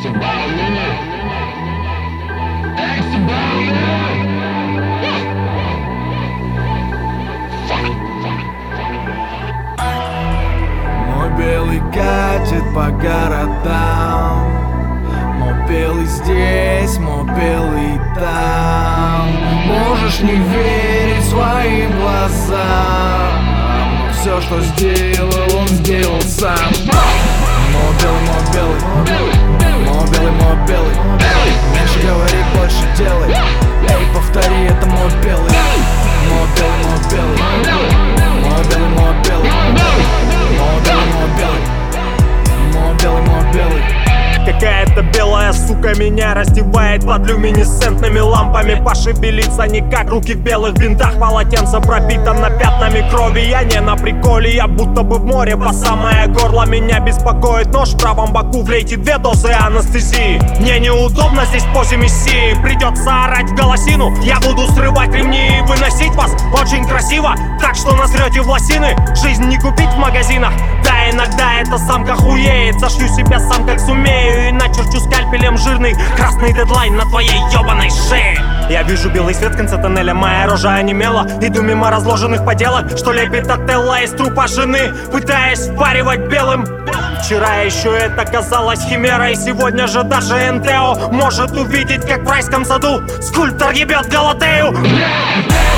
Мой белый катит по городам, мой белый здесь, мой белый там. Можешь не верить своим глазам, но все, что сделал, он сделал сам. Мой белый, мой белый, мой белый, мой белый. Меньше говори, больше делай. Эй, повтори, это мой белый. Мой белый, мой белый, мой белый, мой белый, мой белый, мой белый, мой белый, мой белый. Какая-то белая сука меня раздевает под люминесцентными лампами. Пошевелиться никак, руки в белых бинтах, полотенце пропитано пятнами крови. Я не на приколе, я будто бы в море по самое горло. Меня беспокоит нож в правом боку, влейте 2 дозы анестезии. Мне неудобно здесь в позе мессии, придется орать в голосину. Я буду срывать ремни и выносить вас очень красиво, так что назрете в лосины. Жизнь не купить в магазинах, да иногда эта самка хуеет. Зашью себя сам как сумею и начерчу скальпелем жирный красный дедлайн на твоей ёбаной шее. Я вижу белый свет в конце тоннеля, моя рожа онемела. Иду мимо разложенных поделок, что лепит Отелло из трупа жены, пытаясь впаривать белым. Вчера еще это казалось химерой, сегодня же даже НТО может увидеть, как в райском саду скульптор ебет Галатею.